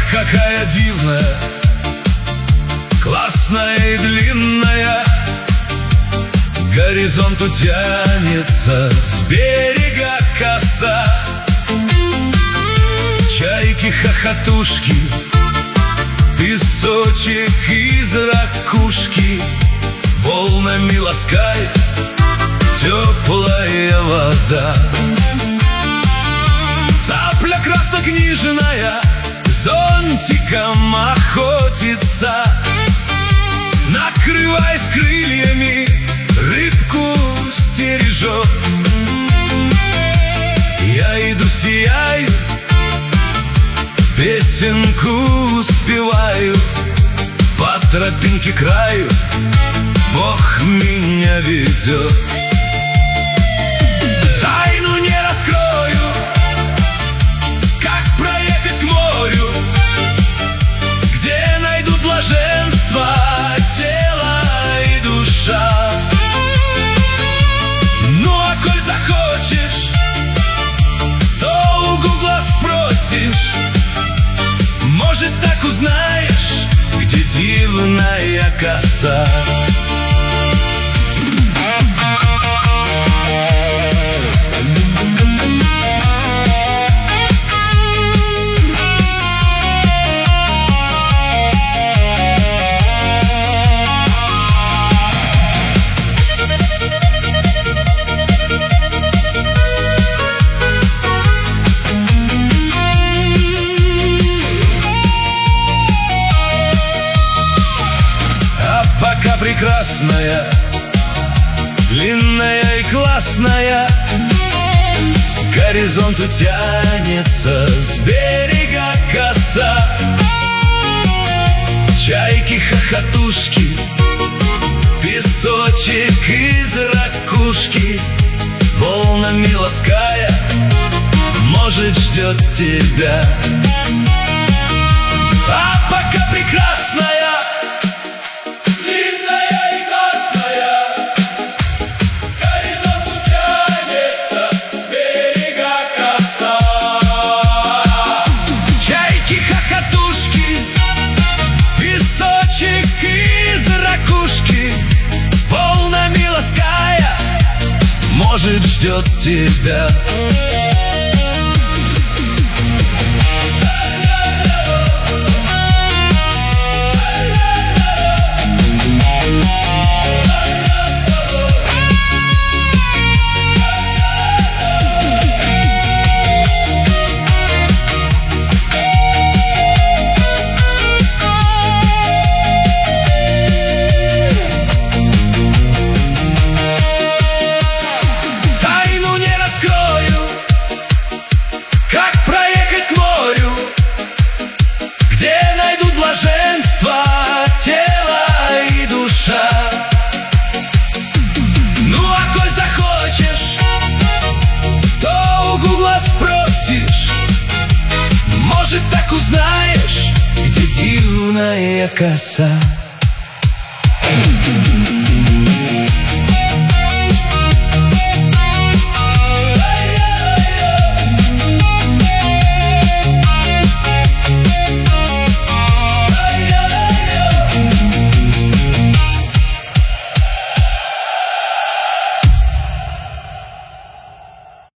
какая дивная, классная и длинная, к горизонту тянется с берега коса. Чайки-хохотушки, песочек из ракушки, волнами ласкает теплая вода. Цапля краснокнижная зонтиком охотится, накрываясь крыльями, рыбку стережет. Я иду, сияю, песенку спеваю, по тропинке краю Бог меня ведет. Тайну не раскрою, как проехать к морю, где найду блаженство тело и душа. Ну а коль захочешь, то у Гугла спросишь, может, так узнаешь, где дивная коса. Прекрасная, длинная и классная, к горизонту тянется с берега коса. Чайки-хохотушки, песочек из ракушки, волнами лаская, может, ждет тебя. А пока прекрасная, может, ждет тебя. Может, так узнаешь, где дивная коса.